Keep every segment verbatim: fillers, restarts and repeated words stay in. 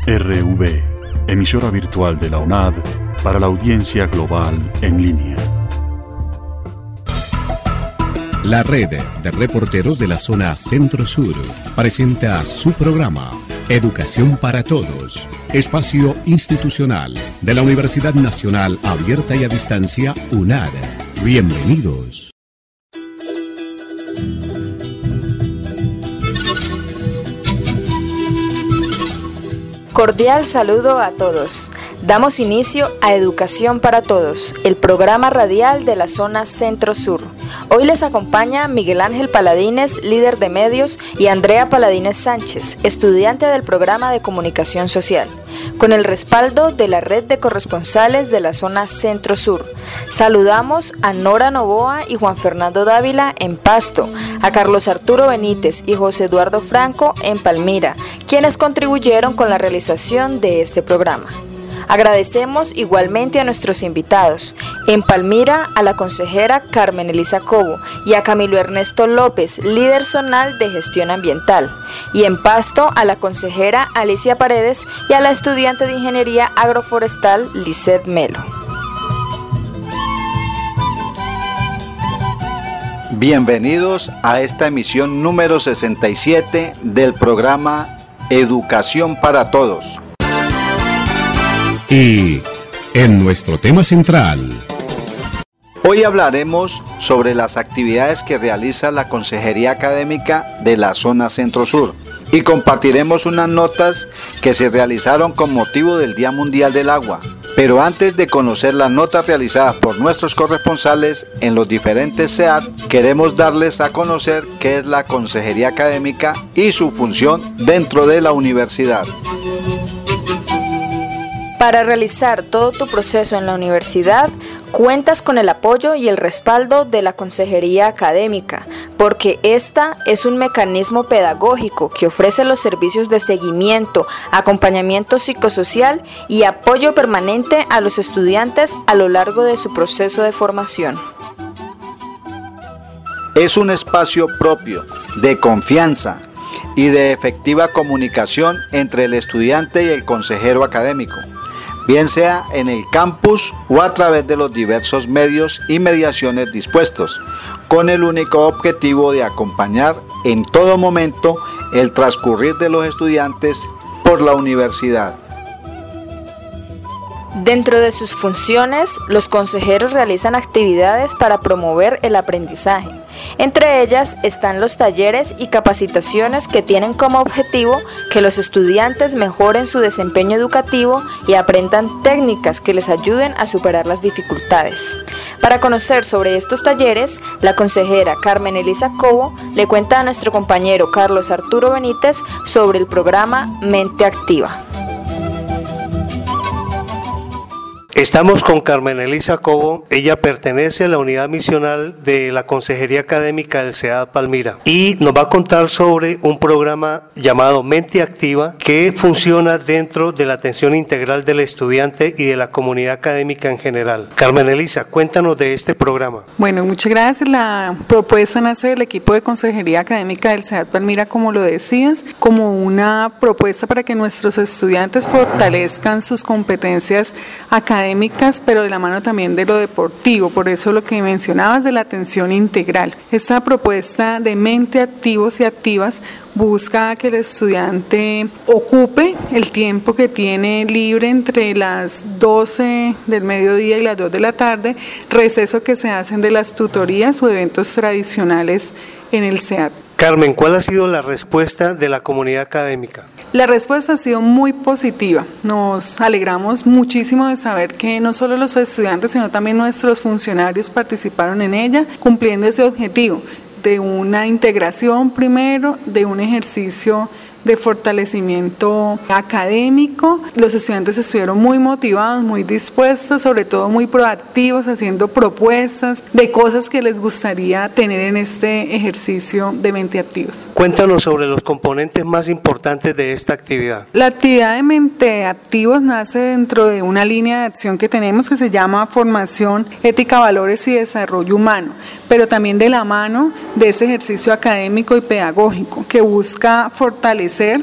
R V, emisora virtual de la UNAD para la audiencia global en línea. La red de reporteros de la zona Centro-Sur presenta su programa Educación para Todos, espacio institucional de la Universidad Nacional Abierta y a Distancia UNAD. Bienvenidos. Cordial saludo a todos. Damos inicio a Educación para Todos, el programa radial de la zona Centro-Sur. Hoy les acompaña Miguel Ángel Paladines, líder de medios, y Andrea Paladines Sánchez, estudiante del programa de Comunicación Social, con el respaldo de la red de corresponsales de la zona Centro-Sur. Saludamos a Nora Novoa y Juan Fernando Dávila en Pasto, a Carlos Arturo Benítez y José Eduardo Franco en Palmira, quienes contribuyeron con la realización de este programa. Agradecemos igualmente a nuestros invitados. En Palmira, a la consejera Carmen Elisa Cobo y a Camilo Ernesto López, líder zonal de gestión ambiental. Y en Pasto, a la consejera Alicia Paredes y a la estudiante de ingeniería agroforestal Lisset Melo. Bienvenidos a esta emisión número sesenta y siete del programa Educación para Todos. Y en nuestro tema central, hoy hablaremos sobre las actividades que realiza la Consejería Académica de la zona Centro-Sur y compartiremos unas notas que se realizaron con motivo del Día Mundial del Agua. Pero antes de conocer las notas realizadas por nuestros corresponsales en los diferentes C E A D, queremos darles a conocer qué es la Consejería Académica y su función dentro de la universidad. Para realizar todo tu proceso en la universidad, cuentas con el apoyo y el respaldo de la Consejería Académica, porque esta es un mecanismo pedagógico que ofrece los servicios de seguimiento, acompañamiento psicosocial y apoyo permanente a los estudiantes a lo largo de su proceso de formación. Es un espacio propio, de confianza y de efectiva comunicación entre el estudiante y el consejero académico, bien sea en el campus o a través de los diversos medios y mediaciones dispuestos, con el único objetivo de acompañar en todo momento el transcurrir de los estudiantes por la universidad. Dentro de sus funciones, los consejeros realizan actividades para promover el aprendizaje. Entre ellas están los talleres y capacitaciones que tienen como objetivo que los estudiantes mejoren su desempeño educativo y aprendan técnicas que les ayuden a superar las dificultades. Para conocer sobre estos talleres, la consejera Carmen Elisa Cobo le cuenta a nuestro compañero Carlos Arturo Benítez sobre el programa Mente Activa. Estamos con Carmen Elisa Cobo. Ella pertenece a la unidad misional de la Consejería Académica del C E A D Palmira y nos va a contar sobre un programa llamado Mente Activa que funciona dentro de la atención integral del estudiante y de la comunidad académica en general. Carmen Elisa, cuéntanos de este programa. Bueno, muchas gracias. La propuesta nace del equipo de Consejería Académica del C E A D Palmira, como lo decías, como una propuesta para que nuestros estudiantes fortalezcan sus competencias académicas, pero de la mano también de lo deportivo, por eso lo que mencionabas de la atención integral. Esta propuesta de Mente Activos y Activas busca que el estudiante ocupe el tiempo que tiene libre entre las doce del mediodía y las dos de la tarde, receso que se hacen de las tutorías o eventos tradicionales en el C E A D. Carmen, ¿cuál ha sido la respuesta de la comunidad académica? La respuesta ha sido muy positiva. Nos alegramos muchísimo de saber que no solo los estudiantes, sino también nuestros funcionarios participaron en ella, cumpliendo ese objetivo de una integración primero, de un ejercicio de fortalecimiento académico. Los estudiantes estuvieron muy motivados, muy dispuestos, sobre todo muy proactivos, haciendo propuestas de cosas que les gustaría tener en este ejercicio de Mente Activos. Cuéntanos sobre los componentes más importantes de esta actividad. La actividad de Mente Activos nace dentro de una línea de acción que tenemos que se llama Formación, Ética, Valores y Desarrollo Humano, pero también de la mano de ese ejercicio académico y pedagógico que busca fortalecer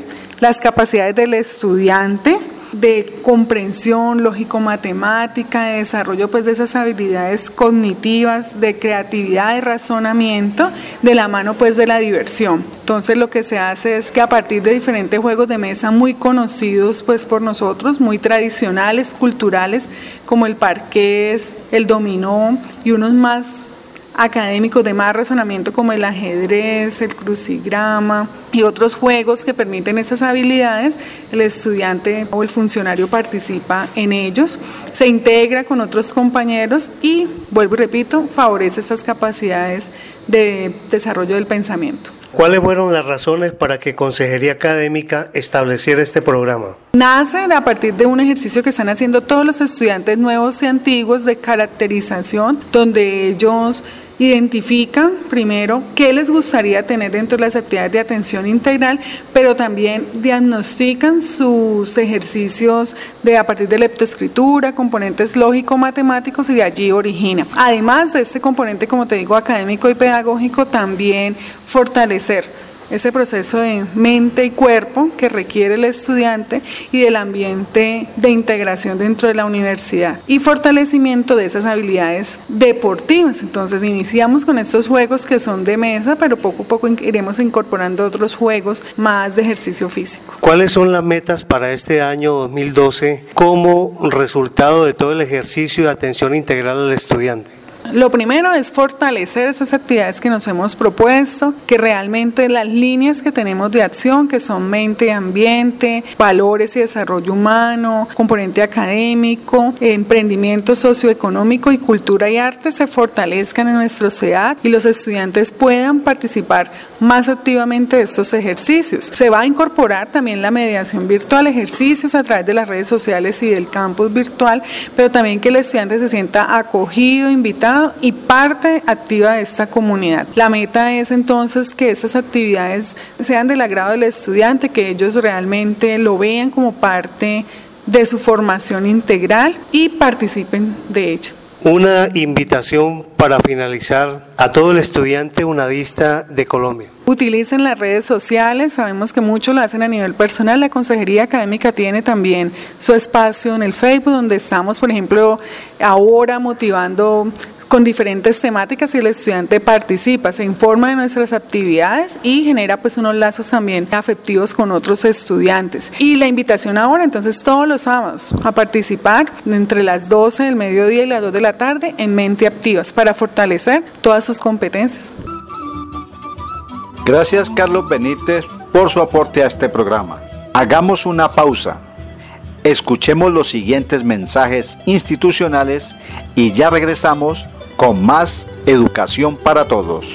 las capacidades del estudiante de comprensión lógico-matemática, de desarrollo pues de esas habilidades cognitivas, de creatividad, de razonamiento, de la mano pues de la diversión. Entonces lo que se hace es que a partir de diferentes juegos de mesa muy conocidos pues por nosotros, muy tradicionales, culturales, como el parqués, el dominó y unos más académicos de más razonamiento como el ajedrez, el crucigrama y otros juegos que permiten esas habilidades, el estudiante o el funcionario participa en ellos, se integra con otros compañeros y, vuelvo y repito, favorece esas capacidades de desarrollo del pensamiento. ¿Cuáles fueron las razones para que Consejería Académica estableciera este programa? Nace a partir de un ejercicio que están haciendo todos los estudiantes nuevos y antiguos de caracterización, donde ellos identifican primero qué les gustaría tener dentro de las actividades de atención integral, pero también diagnostican sus ejercicios de a partir de leptoescritura, componentes lógico-matemáticos y de allí origina. Además de este componente, como te digo, académico y pedagógico, también fortalecer ese proceso de mente y cuerpo que requiere el estudiante y del ambiente de integración dentro de la universidad y fortalecimiento de esas habilidades deportivas. Entonces iniciamos con estos juegos que son de mesa, pero poco a poco iremos incorporando otros juegos más de ejercicio físico. ¿Cuáles son las metas para este año dos mil doce como resultado de todo el ejercicio de atención integral al estudiante? Lo primero es fortalecer esas actividades que nos hemos propuesto, que realmente las líneas que tenemos de acción, que son mente y ambiente, valores y desarrollo humano, componente académico, emprendimiento socioeconómico y cultura y arte, se fortalezcan en nuestra sociedad y los estudiantes puedan participar más activamente de estos ejercicios. Se va a incorporar también la mediación virtual, ejercicios a través de las redes sociales y del campus virtual, pero también que el estudiante se sienta acogido, invitado y parte activa de esta comunidad. La meta es entonces que estas actividades sean del agrado del estudiante, que ellos realmente lo vean como parte de su formación integral y participen de ella. Una invitación para finalizar a todo el estudiante unadista de Colombia. Utilicen las redes sociales, sabemos que muchos lo hacen a nivel personal, la Consejería Académica tiene también su espacio en el Facebook, donde estamos, por ejemplo, ahora motivando con diferentes temáticas y el estudiante participa, se informa de nuestras actividades y genera pues unos lazos también afectivos con otros estudiantes. Y la invitación ahora, entonces todos los sábados, a participar entre las doce del mediodía y las dos de la tarde en Mente Activas para fortalecer todas sus competencias. Gracias, Carlos Benítez, por su aporte a este programa. Hagamos una pausa. Escuchemos los siguientes mensajes institucionales y ya regresamos con más educación para todos.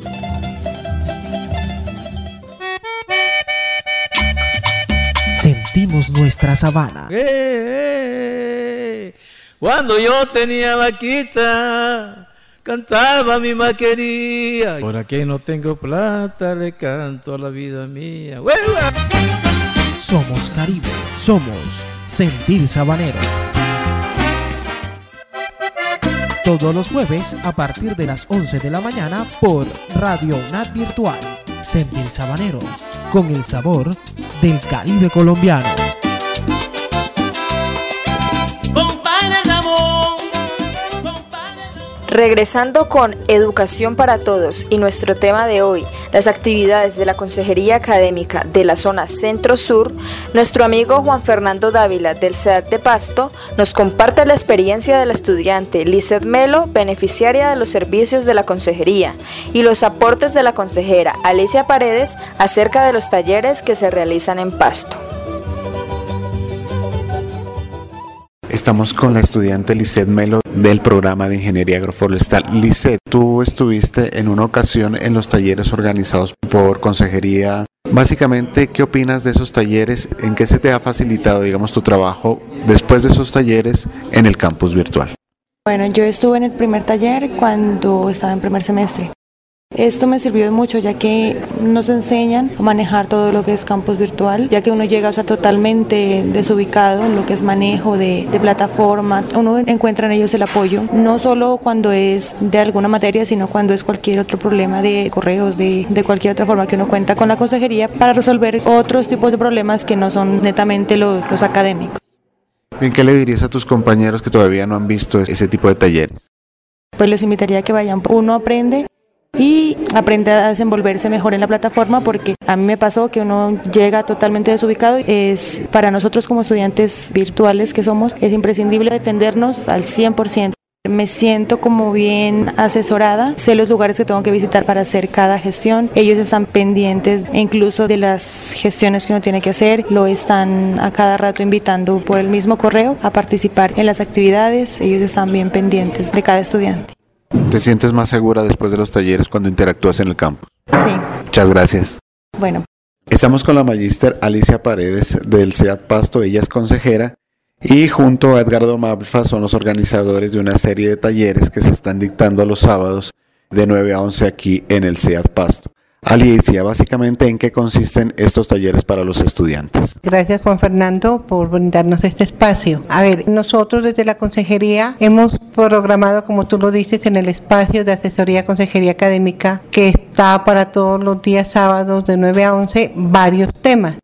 Sentimos nuestra sabana. Eh, eh, cuando yo tenía vaquita, cantaba mi maquería. Ahora que no tengo plata, le canto a la vida mía. ¡Hueva! Somos Caribe, somos Sentir Sabanero. Todos los jueves a partir de las once de la mañana por Radio UNAD Virtual. Sentir Sabanero, con el sabor del Caribe colombiano. Regresando con Educación para Todos y nuestro tema de hoy, las actividades de la Consejería Académica de la zona Centro-Sur, nuestro amigo Juan Fernando Dávila del C E D A C de Pasto nos comparte la experiencia de la estudiante Lizeth Melo, beneficiaria de los servicios de la Consejería, y los aportes de la consejera Alicia Paredes acerca de los talleres que se realizan en Pasto. Estamos con la estudiante Lizeth Melo del programa de Ingeniería Agroforestal. Lizeth, tú estuviste en una ocasión en los talleres organizados por Consejería. Básicamente, ¿qué opinas de esos talleres? ¿En qué se te ha facilitado, digamos, tu trabajo después de esos talleres en el campus virtual? Bueno, yo estuve en el primer taller cuando estaba en primer semestre. Esto me sirvió de mucho, ya que nos enseñan a manejar todo lo que es campus virtual, ya que uno llega o sea, totalmente desubicado en lo que es manejo de, de plataforma. Uno encuentra en ellos el apoyo, no solo cuando es de alguna materia, sino cuando es cualquier otro problema de correos, de, de cualquier otra forma que uno cuenta con la consejería para resolver otros tipos de problemas que no son netamente los, los académicos. Bien, ¿qué le dirías a tus compañeros que todavía no han visto ese tipo de talleres? Pues los invitaría a que vayan. Uno aprende y aprende a desenvolverse mejor en la plataforma, porque a mí me pasó que uno llega totalmente desubicado. Es para nosotros como estudiantes virtuales que somos, es imprescindible defendernos al cien por ciento. Me siento como bien asesorada, sé los lugares que tengo que visitar para hacer cada gestión. Ellos están pendientes incluso de las gestiones que uno tiene que hacer, lo están a cada rato invitando por el mismo correo a participar en las actividades. Ellos están bien pendientes de cada estudiante. ¿Te sientes más segura después de los talleres cuando interactúas en el campus? Sí. Muchas gracias. Bueno. Estamos con la magíster Alicia Paredes del C E A D Pasto, ella es consejera, y junto a Edgardo Malfa son los organizadores de una serie de talleres que se están dictando los sábados de nueve a once aquí en el C E A D Pasto. Alicia, básicamente, ¿en qué consisten estos talleres para los estudiantes? Gracias, Juan Fernando, por brindarnos este espacio. A ver, nosotros desde la consejería hemos programado, como tú lo dices, en el espacio de asesoría consejería académica, que está para todos los días sábados de nueve a once, varios temas.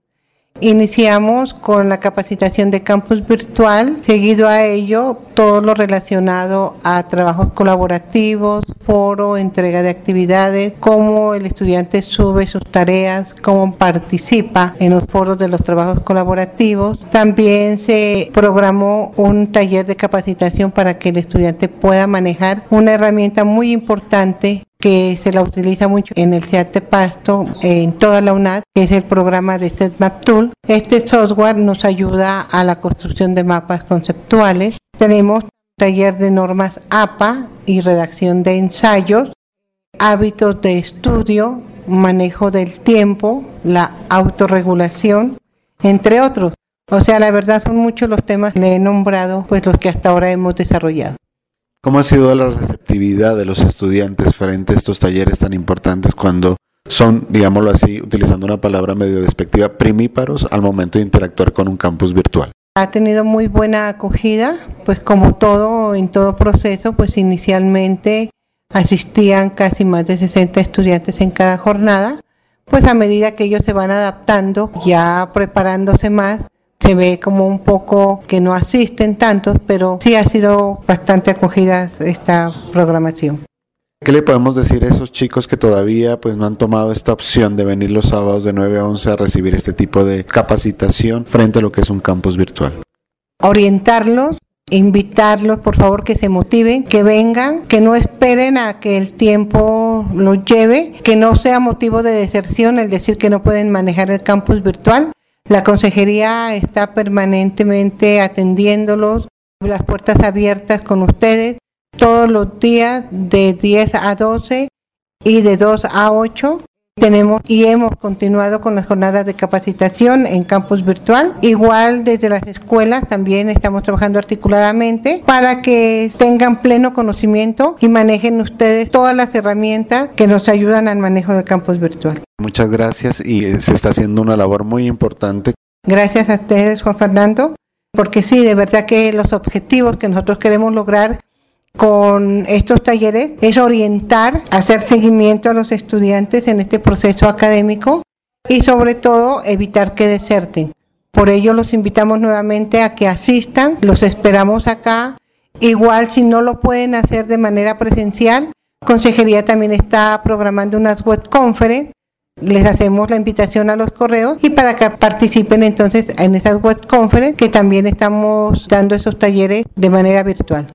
Iniciamos con la capacitación de campus virtual, seguido a ello todo lo relacionado a trabajos colaborativos, foro, entrega de actividades, cómo el estudiante sube sus tareas, cómo participa en los foros de los trabajos colaborativos. También se programó un taller de capacitación para que el estudiante pueda manejar una herramienta muy importante que se la utiliza mucho en el C E A D de Pasto, en toda la UNAD, que es el programa de SetMap Tool. Este software nos ayuda a la construcción de mapas conceptuales. Tenemos taller de normas A P A y redacción de ensayos, hábitos de estudio, manejo del tiempo, la autorregulación, entre otros. O sea, la verdad son muchos los temas que le he nombrado, pues los que hasta ahora hemos desarrollado. ¿Cómo ha sido la receptividad de los estudiantes frente a estos talleres tan importantes cuando son, digámoslo así, utilizando una palabra medio despectiva, primíparos al momento de interactuar con un campus virtual? Ha tenido muy buena acogida, pues como todo, en todo proceso, pues inicialmente asistían casi más de sesenta estudiantes en cada jornada, pues a medida que ellos se van adaptando, ya preparándose más, se ve como un poco que no asisten tantos, pero sí ha sido bastante acogida esta programación. ¿Qué le podemos decir a esos chicos que todavía pues no han tomado esta opción de venir los sábados de nueve a once a recibir este tipo de capacitación frente a lo que es un campus virtual? Orientarlos, invitarlos, por favor, que se motiven, que vengan, que no esperen a que el tiempo los lleve, que no sea motivo de deserción el decir que no pueden manejar el campus virtual. La consejería está permanentemente atendiéndolos, las puertas abiertas con ustedes todos los días de diez a doce y de dos a ocho. Tenemos y hemos continuado con las jornadas de capacitación en campus virtual. Igual desde las escuelas también estamos trabajando articuladamente para que tengan pleno conocimiento y manejen ustedes todas las herramientas que nos ayudan al manejo del campus virtual. Muchas gracias y se está haciendo una labor muy importante. Gracias a ustedes, Juan Fernando, porque sí, de verdad que los objetivos que nosotros queremos lograr con estos talleres es orientar, hacer seguimiento a los estudiantes en este proceso académico y sobre todo evitar que deserten. Por ello los invitamos nuevamente a que asistan, los esperamos acá. Igual si no lo pueden hacer de manera presencial, Consejería también está programando unas web conference. Les hacemos la invitación a los correos y para que participen entonces en esas web conference, que también estamos dando esos talleres de manera virtual.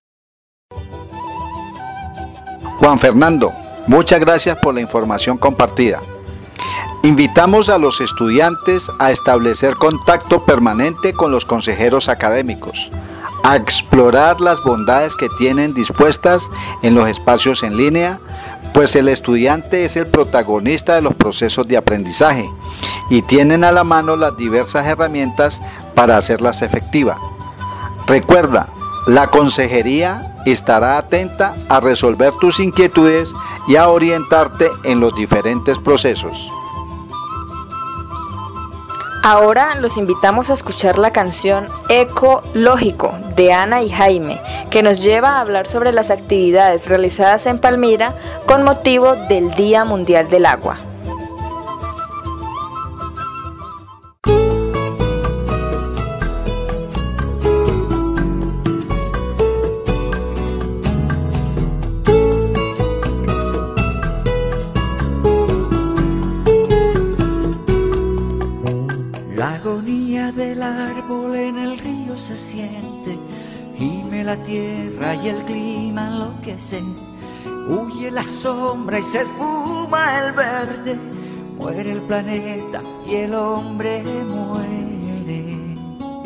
Juan Fernando, muchas gracias por la información compartida. Invitamos a los estudiantes a establecer contacto permanente con los consejeros académicos, a explorar las bondades que tienen dispuestas en los espacios en línea, pues el estudiante es el protagonista de los procesos de aprendizaje y tienen a la mano las diversas herramientas para hacerlas efectivas. Recuerda, la consejería estará atenta a resolver tus inquietudes y a orientarte en los diferentes procesos. Ahora los invitamos a escuchar la canción Ecológico de Ana y Jaime, que nos lleva a hablar sobre las actividades realizadas en Palmira con motivo del Día Mundial del Agua. La tierra y el clima enloquecen, huye la sombra y se esfuma el verde, muere el planeta y el hombre muere.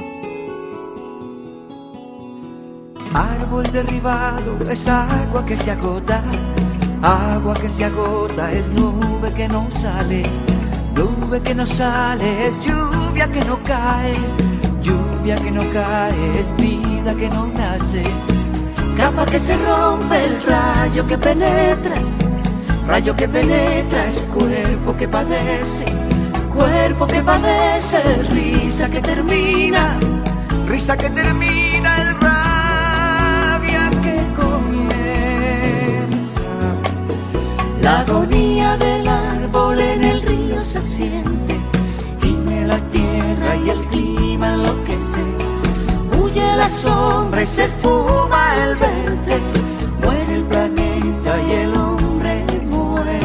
Árbol derribado es agua que se agota, agua que se agota es nube que no sale, nube que no sale es lluvia que no cae, lluvia que no cae es vida que no nace, capa que se rompe es rayo que penetra, rayo que penetra es cuerpo que padece, cuerpo que padece es risa que termina, risa que termina es rabia que comienza. La agonía del árbol en el río se siente, gime la tierra y el clima enloquece, huye la sombra y se esfuma el verde, muere el planeta y el hombre muere.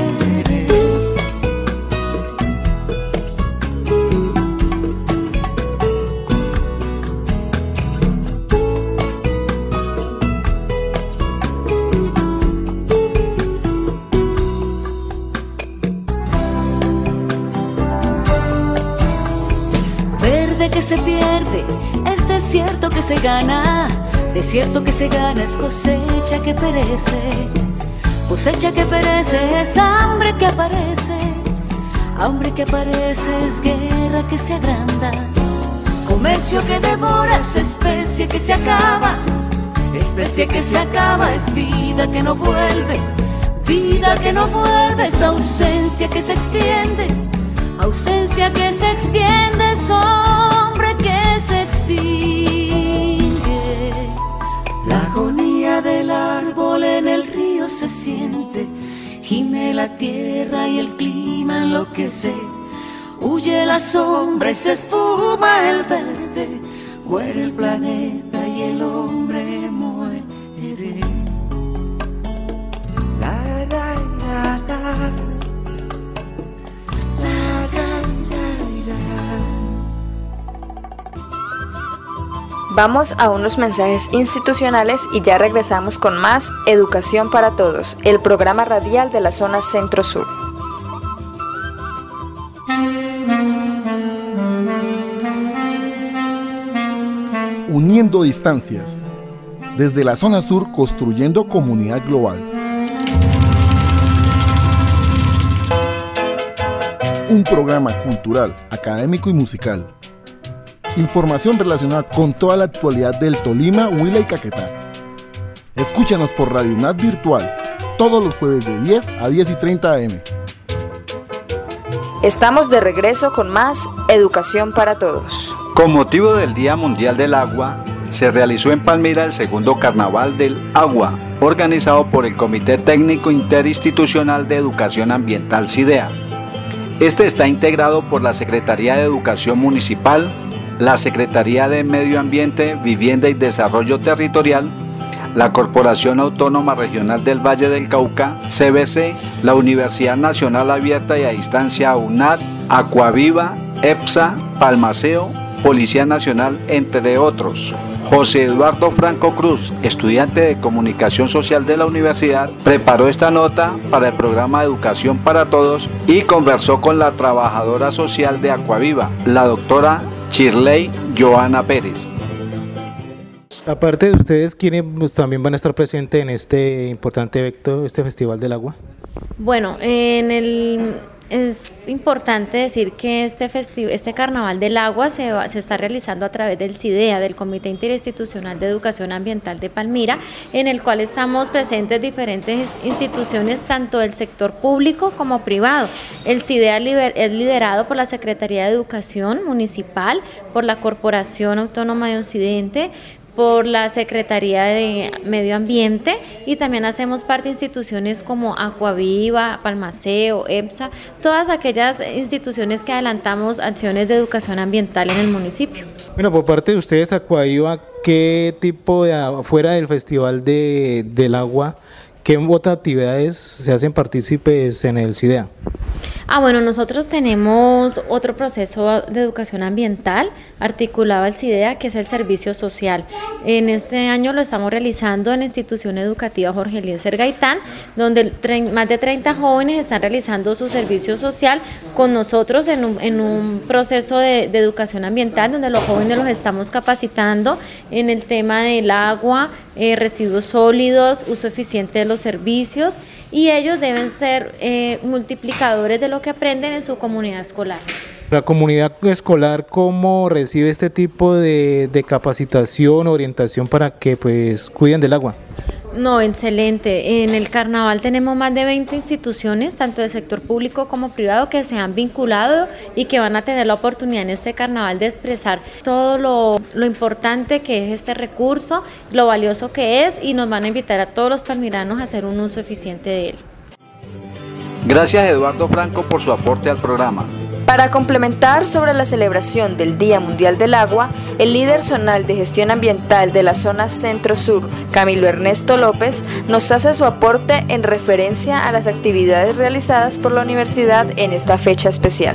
Verde que se pierde es desierto que se gana, desierto que se gana es cosecha que perece, cosecha que perece es hambre que aparece, hambre que aparece es guerra que se agranda, comercio que devora es especie que se acaba, especie que se acaba es vida que no vuelve, vida que no vuelve es ausencia que se extiende, ausencia que se extiende es hombre que se extingue. La agonía del árbol en el río se siente, gime la tierra y el clima enloquece, huye la sombra y se esfuma el verde, muere el planeta y el hombre muere. La, la, la, la. Vamos a unos mensajes institucionales y ya regresamos con más Educación para Todos, el programa radial de la zona Centro-Sur. Uniendo distancias. Desde la zona sur construyendo comunidad global. Un programa cultural, académico y musical. Información relacionada con toda la actualidad del Tolima, Huila y Caquetá. Escúchanos por Radio UNAD Virtual, todos los jueves de diez a diez y treinta a eme. Estamos de regreso con más Educación para Todos. Con motivo del Día Mundial del Agua, se realizó en Palmira el segundo Carnaval del Agua, organizado por el Comité Técnico Interinstitucional de Educación Ambiental CIDEA. Este está integrado por la Secretaría de Educación Municipal, la Secretaría de Medio Ambiente, Vivienda y Desarrollo Territorial, la Corporación Autónoma Regional del Valle del Cauca, C B C, la Universidad Nacional Abierta y a Distancia UNAD, Acuaviva, EPSA, Palmaceo, Policía Nacional, entre otros. José Eduardo Franco Cruz, estudiante de Comunicación Social de la universidad, preparó esta nota para el programa Educación para Todos y conversó con la trabajadora social de Acuaviva, la doctora Shirley Joana Pérez. Aparte de ustedes, ¿quiénes pues, también van a estar presentes en este importante evento, este Festival del Agua? Bueno, en el, Es importante decir que este festivo, este Carnaval del Agua se, va, se está realizando a través del CIDEA, del Comité Interinstitucional de Educación Ambiental de Palmira, en el cual estamos presentes diferentes instituciones, tanto del sector público como privado. El CIDEA es liderado por la Secretaría de Educación Municipal, por la Corporación Autónoma de Occidente, por la Secretaría de Medio Ambiente, y también hacemos parte de instituciones como Acuaviva, Palmaceo, EPSA, todas aquellas instituciones que adelantamos acciones de educación ambiental en el municipio. Bueno, por parte de ustedes, Acuaviva, ¿qué tipo de, fuera del Festival de, del Agua, qué otras actividades se hacen partícipes en el CIDEA? Ah, bueno, nosotros tenemos otro proceso de educación ambiental articulado al CIDEA, que es el servicio social. En este año lo estamos realizando en la institución educativa Jorge Eliezer Gaitán, donde más de treinta jóvenes están realizando su servicio social con nosotros en un, en un proceso de, de educación ambiental, donde los jóvenes los estamos capacitando en el tema del agua, eh, residuos sólidos, uso eficiente de los servicios, y ellos deben ser eh, multiplicadores de lo que aprenden en su comunidad escolar. La comunidad escolar, ¿cómo recibe este tipo de, de capacitación, orientación para que pues cuiden del agua? No, excelente. En el Carnaval tenemos más de veinte instituciones, tanto del sector público como privado, que se han vinculado y que van a tener la oportunidad en este Carnaval de expresar todo lo, lo importante que es este recurso, lo valioso que es, y nos van a invitar a todos los palmiranos a hacer un uso eficiente de él. Gracias, Eduardo Franco, por su aporte al programa. Para complementar sobre la celebración del Día Mundial del Agua, el líder zonal de gestión ambiental de la zona Centro-Sur, Camilo Ernesto López, nos hace su aporte en referencia a las actividades realizadas por la universidad en esta fecha especial.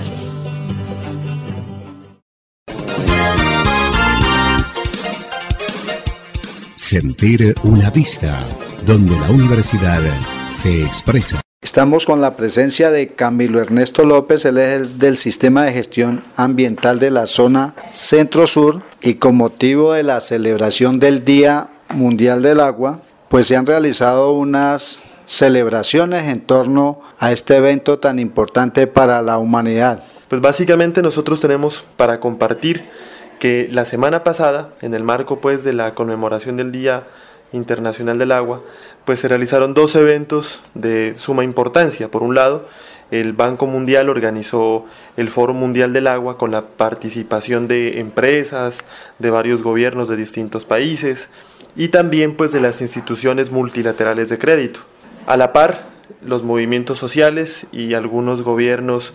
Sentir una vista, donde la universidad se expresa. Estamos con la presencia de Camilo Ernesto López, él es el del Sistema de Gestión Ambiental de la zona Centro-Sur, y con motivo de la celebración del Día Mundial del Agua, pues se han realizado unas celebraciones en torno a este evento tan importante para la humanidad. Pues básicamente nosotros tenemos para compartir que la semana pasada, en el marco pues de la conmemoración del Día Internacional del Agua, pues se realizaron dos eventos de suma importancia. Por un lado, el Banco Mundial organizó el Foro Mundial del Agua con la participación de empresas, de varios gobiernos de distintos países y también pues de las instituciones multilaterales de crédito. A la par, los movimientos sociales y algunos gobiernos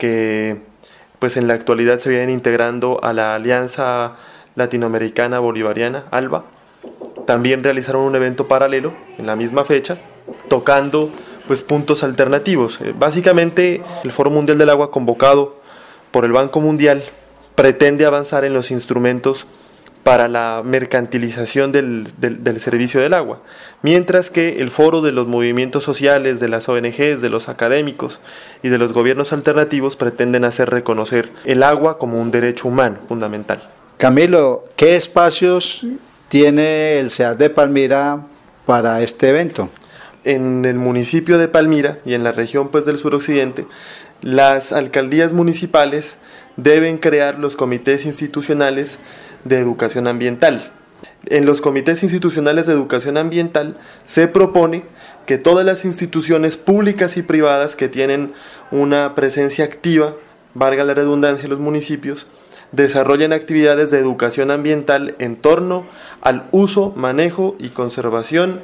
que pues en la actualidad se vienen integrando a la Alianza Latinoamericana Bolivariana, ALBA, también realizaron un evento paralelo en la misma fecha, tocando pues puntos alternativos. Eh, básicamente, el Foro Mundial del Agua, convocado por el Banco Mundial, pretende avanzar en los instrumentos para la mercantilización del, del, del servicio del agua, mientras que el Foro de los movimientos sociales, de las O N Ges, de los académicos y de los gobiernos alternativos pretenden hacer reconocer el agua como un derecho humano fundamental. Camilo, ¿qué espacios tiene el C E A D de Palmira para este evento? En el municipio de Palmira y en la región pues del suroccidente, las alcaldías municipales deben crear los comités institucionales de educación ambiental. En los comités institucionales de educación ambiental se propone que todas las instituciones públicas y privadas que tienen una presencia activa, valga la redundancia, en los municipios, desarrollen actividades de educación ambiental en torno al uso, manejo y conservación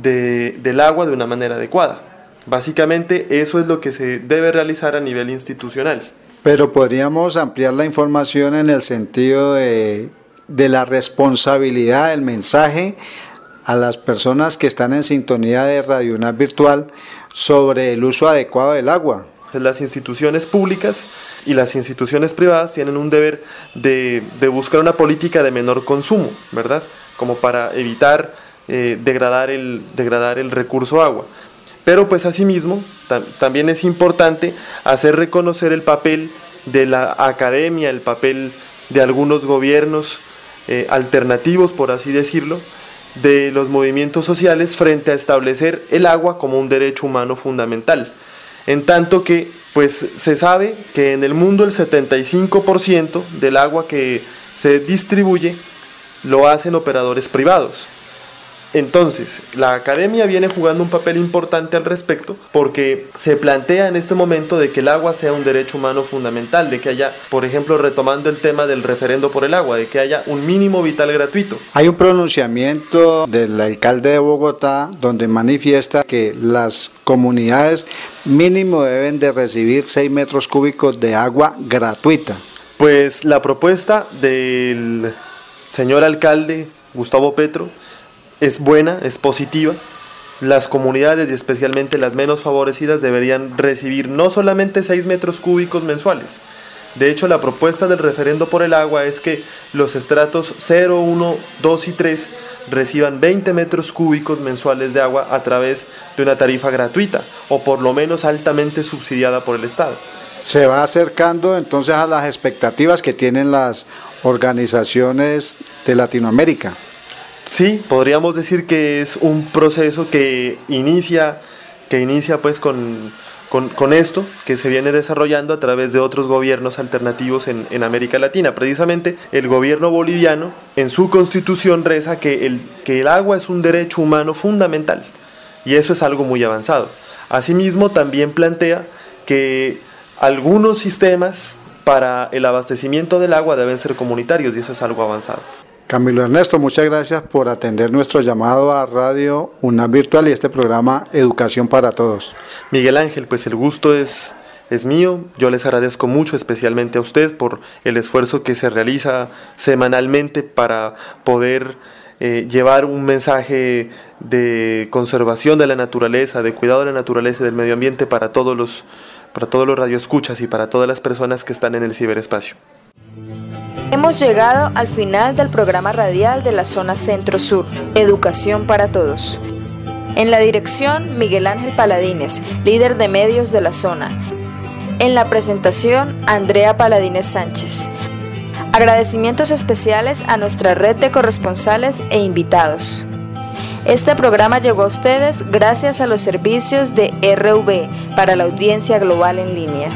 de, del agua de una manera adecuada. Básicamente eso es lo que se debe realizar a nivel institucional. Pero podríamos ampliar la información en el sentido de, de la responsabilidad del mensaje a las personas que están en sintonía de Radio UNAD Virtual sobre el uso adecuado del agua. Las instituciones públicas y las instituciones privadas tienen un deber de, de buscar una política de menor consumo, ¿verdad? Como para evitar eh, degradar, el, degradar el recurso agua. Pero pues asimismo tam, también es importante hacer reconocer el papel de la academia, el papel de algunos gobiernos eh, alternativos, por así decirlo, de los movimientos sociales frente a establecer el agua como un derecho humano fundamental. en tanto que pues se sabe que en el mundo el setenta y cinco por ciento del agua que se distribuye lo hacen operadores privados. Entonces, la academia viene jugando un papel importante al respecto porque se plantea en este momento de que el agua sea un derecho humano fundamental, de que haya, por ejemplo, retomando el tema del referendo por el agua, de que haya un mínimo vital gratuito. Hay un pronunciamiento del alcalde de Bogotá donde manifiesta que las comunidades mínimo deben de recibir seis metros cúbicos de agua gratuita. Pues la propuesta del señor alcalde Gustavo Petro es buena, es positiva. Las comunidades y especialmente las menos favorecidas deberían recibir no solamente seis metros cúbicos mensuales. De hecho, la propuesta del referendo por el agua es que los estratos cero, uno, dos y tres reciban veinte metros cúbicos mensuales de agua a través de una tarifa gratuita o por lo menos altamente subsidiada por el Estado. Se va acercando entonces a las expectativas que tienen las organizaciones de Latinoamérica. Sí, podríamos decir que es un proceso que inicia, que inicia pues con, con, con esto, que se viene desarrollando a través de otros gobiernos alternativos en, en América Latina. Precisamente el gobierno boliviano en su constitución reza que el, que el agua es un derecho humano fundamental y eso es algo muy avanzado. Asimismo también plantea que algunos sistemas para el abastecimiento del agua deben ser comunitarios y eso es algo avanzado. Camilo Ernesto, muchas gracias por atender nuestro llamado a Radio UNAD Virtual y este programa Educación para Todos. Miguel Ángel, pues el gusto es, es mío. Yo les agradezco mucho, especialmente a usted, por el esfuerzo que se realiza semanalmente para poder eh, llevar un mensaje de conservación de la naturaleza, de cuidado de la naturaleza y del medio ambiente para todos los, para todos los radioescuchas y para todas las personas que están en el ciberespacio. Hemos llegado al final del programa radial de la zona Centro-Sur, Educación para Todos. En la dirección, Miguel Ángel Paladines, líder de medios de la zona. En la presentación, Andrea Paladines Sánchez. Agradecimientos especiales a nuestra red de corresponsales e invitados. Este programa llegó a ustedes gracias a los servicios de R V para la audiencia global en línea.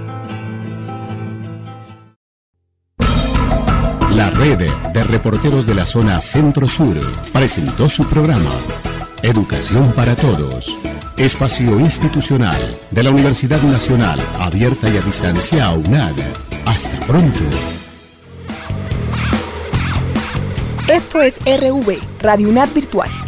La red de reporteros de la zona Centro-Sur presentó su programa Educación para Todos, espacio institucional de la Universidad Nacional Abierta y a Distancia UNAD. Hasta pronto. Esto es R V, Radio UNAD Virtual.